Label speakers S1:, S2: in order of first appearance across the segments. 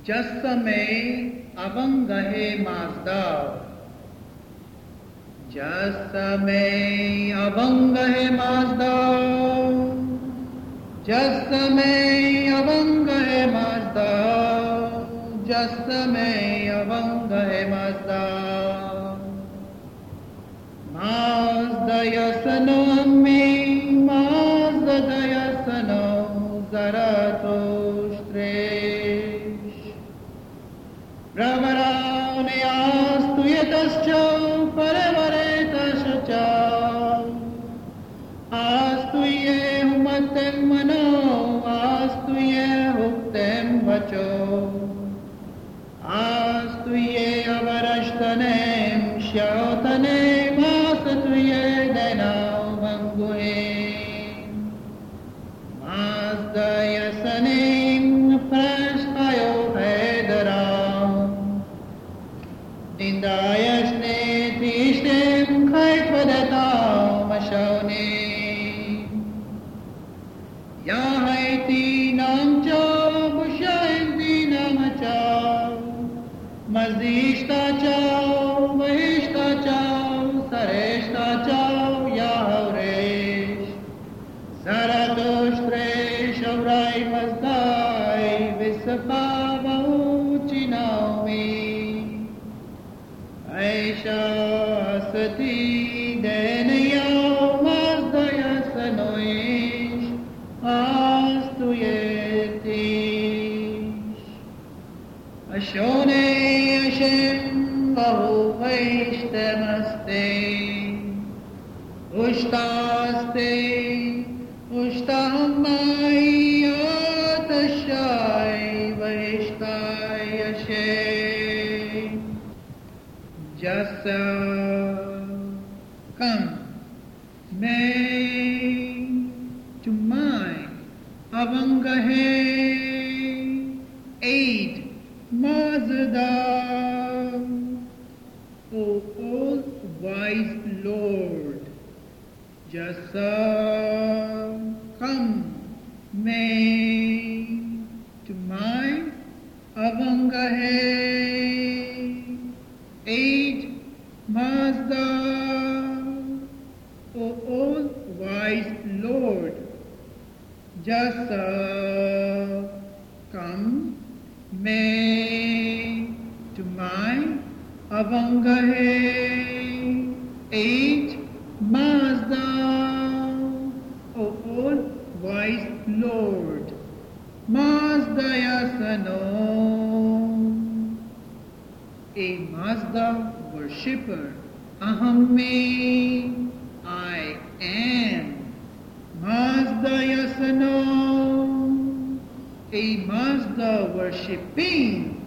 S1: Jasame avangahe Mazda. Jasame avangahe Mazda. Jasame avangahe Mazda. Jasame avangahe Mazda. Mazda yasano ammi. Mazda dayasano Zarathushtre. Ravarane astu yetascha paravaretascha astu ye humatem mano astu ye huktem vacho astu ye avarashtanem shyautanem astu ye denau vanguhem Mazda yasanem prashtayo hedaram Dindayasne tishtem khaitvadetam ashaunim Yahaiti namcha bushainti namacha Mazdishta chau vahishta chau sareshta chau yahauresh Zarathushtre shavrai mazdai visapavahu chinaumi Aisha sati denaya mazdaya sanoish astu yetish Ashone Hashem bahu vaishtamaste Ushtaste Ushtahamai atashai vaishtai Hashem Jasa come, may to my avangahe aid Mazda, O all wise Lord. Jasa come, may to my avangahe aid Mazda, O all wise Lord. Jasa come, may to my avangahe aid Mazda, O all wise Lord. Mazda yasano, a Mazda worshipper. Aham me, I am. Mazda yasano, a Mazda worshipping.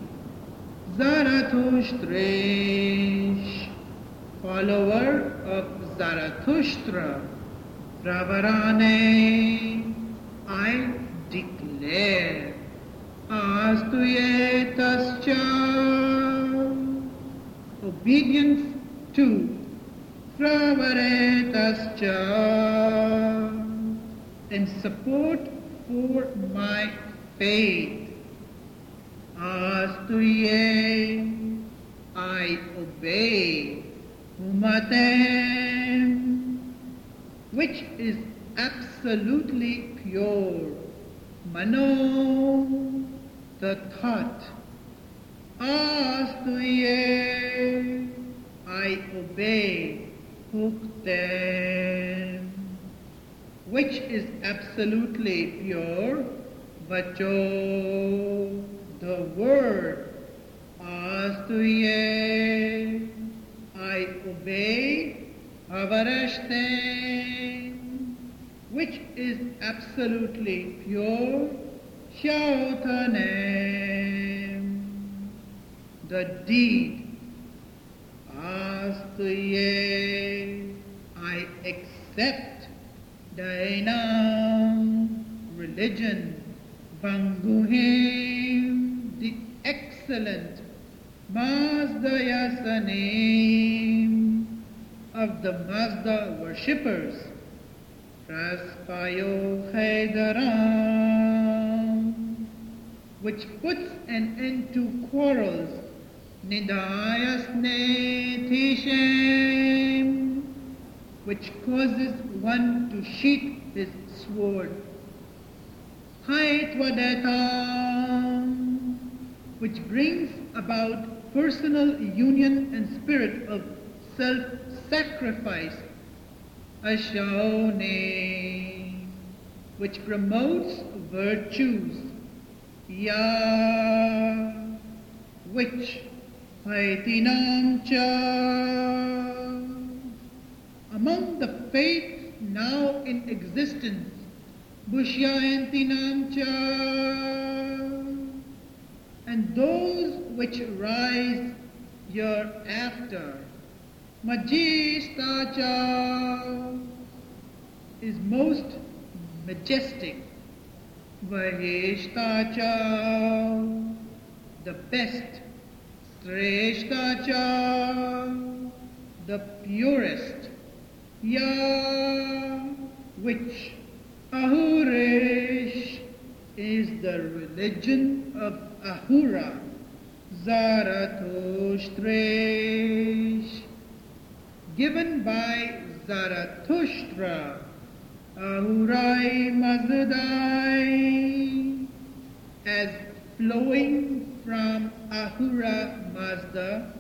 S1: Zarathushtra, follower of Zarathustra. Ravarane, I declare. Astu yetascha, obedience to Pravaretascha, and support for my faith. Astu ye, I obey. Umatem, which is absolutely pure. Mano, the thought. Astu ye, I obey. Huktem, which is absolutely pure. Vacho, the word. Astu ye, I obey. Avarashte, which is absolutely pure. Shautanem, the deed. Astu ye, I accept. Dainam, religion. Vanguhim, the excellent. Mazda yasanim, of the Mazda worshippers. Raspayo Haidaram, which puts an end to quarrels, nidayasne tishem, which causes one to sheath his sword, haitvadetam, which brings about personal union and spirit of self-sacrifice, ashaone, which promotes virtues, ya, which haitinam cha, among the faiths now in existence, bushyayantinam cha, and those which rise hereafter, Majistacha, is most majestic, Vahishtacha, the best, Sreshtacha, the purest, Ya, which Ahurish is the religion of Ahura, Zarathushtrish, given by Zarathustra, Ahurai Mazdai, as flowing from Ahura Mazda,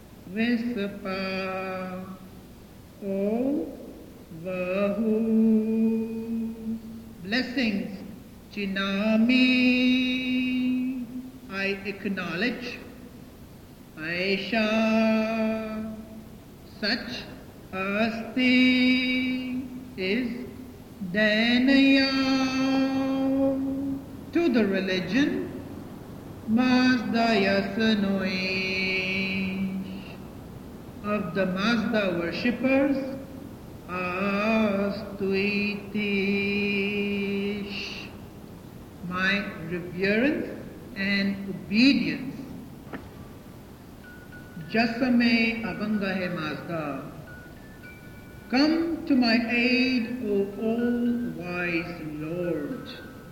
S1: Visapa, O Vahu, blessings, Chinami, I acknowledge, Aisha, such asti is Danaya, to the religion, Mazda Yasanoish, of the Mazda worshippers, Astuitish, my reverence and obedience. Jasame Avangahe Mazda, come to my aid, O all-wise Lord.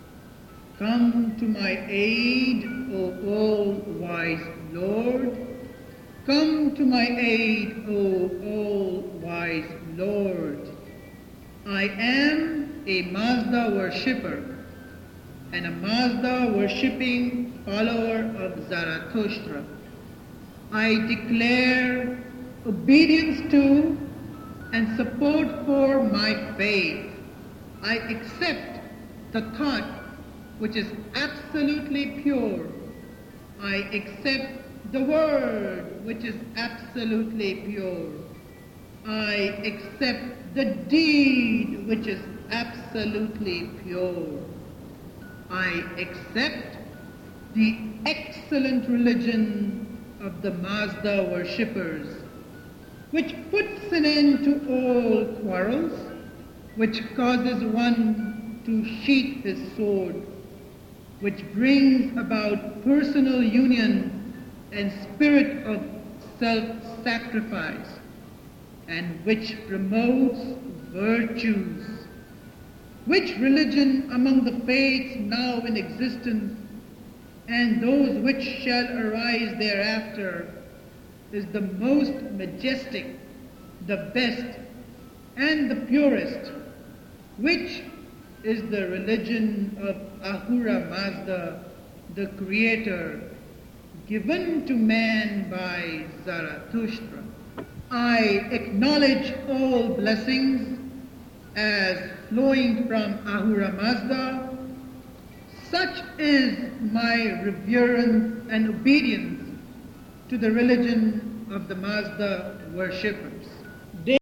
S1: Come to my aid, O all-wise Lord. Come to my aid, O all-wise Lord. I am a Mazda worshipper and a Mazda worshipping follower of Zarathustra. I declare obedience to and support for my faith. I accept the thought which is absolutely pure. I accept the word which is absolutely pure. I accept the deed which is absolutely pure. I accept the excellent religion of the Mazda worshippers, which puts an end to all quarrels, which causes one to sheath his sword, which brings about personal union and spirit of self-sacrifice, and which promotes virtues. Which religion among the faiths now in existence and those which shall arise thereafter is the most majestic, the best, and the purest, which is the religion of Ahura Mazda, the Creator, given to man by Zarathustra. I acknowledge all blessings as flowing from Ahura Mazda. Such is my reverence and obedience to the religion of the Mazda worshippers.